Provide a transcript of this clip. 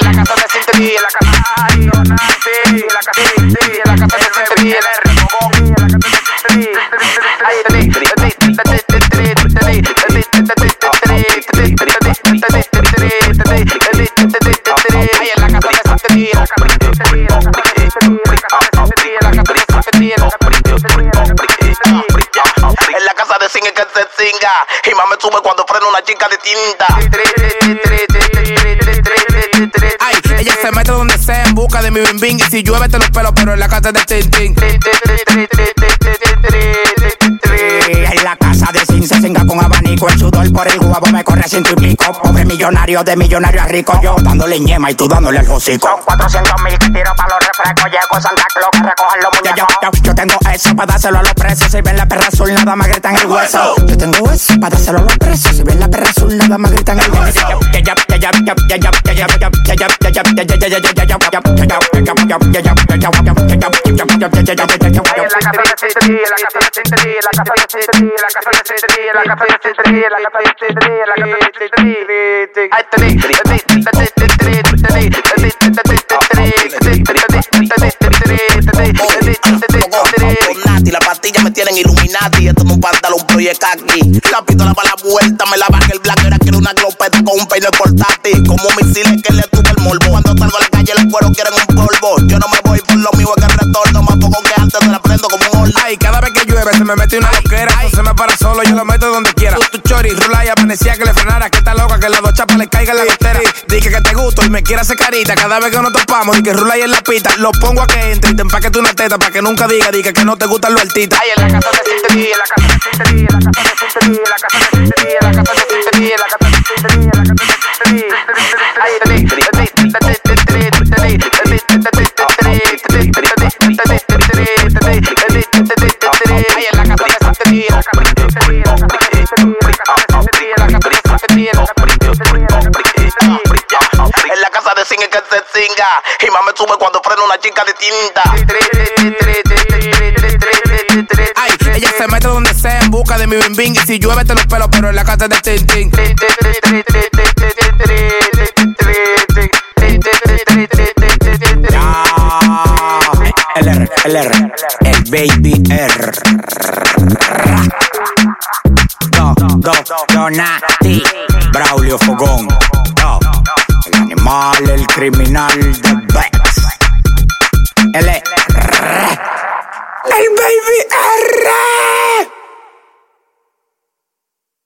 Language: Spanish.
la casa de Cinti, en la casa de Cinti, en la casa de Cinti, en la casa de Cinti, en la en la casa de Cinti que se cinga y más me sube cuando frena una chica de tinta. Ay, ella se mete donde sea en busca de mi bim bim. Y si llueve te los pelos, pero en la casa de Tintín. En la casa de Sin se cinga con abanico. El sudor por el huevo me corre 100 y pico. Pobre millonario, de millonario a rico. Yo dándole ñema y tú dándole al hocico. Son 400,000 que tiro pa' los refrescos. Llego Santa Claus que recojan los muñecos. Yo tengo eso para dárselo a los presos. Si ven la perra azul nada más gritan el hueso. Yo tengo eso para dárselo a los presos. Si ven la perra azul nada más gritan el hueso. Las pastillas me tienen Illuminati. Esto no es un pantalón proyecto aquí. La pistola para la vuelta, me la bajé el black. Era que era una glopeta con un peine portátil. Como misiles que le tuve el morbo. Cuando salgo a la calle los cueros quieren un polvo. Yo no me voy por lo mío, es que el retorno. Más poco que antes me la prendo como un horno. Ay, cada vez que llueve se me mete una loquera. No se me para solo, yo lo meto donde quiera. Tu chori, rula y amanecía que le frenara. Que está loca, que las dos chapas le caiga en la gotera. Dije que te gusto y me quiere hacer carita. Cada vez que nos topamos y que rula y en la pista. Lo pongo a que entre y te empaquete una teta. Pa' que nunca diga que no te gustan los artistas. Ay, en la casa de Cinti, en la casa de Cinti, en la casa de Cinti, en la casa de Cinti, en la casa de Cinti, en la casa de Cinti, en la casa de Cinti. Ay, en la casa de Cinti, en la casa de En la casa de Cinti que se cinga y más me sube cuando frena una chica de tinta. Ay, ella se mete donde sea en busca de mi bim bim. Y si llueve te los pelos, pero en la casa de Tintín. LR, el baby R. Donati, Braulio Fogón. El animal, el criminal de Bex. LR, el baby R.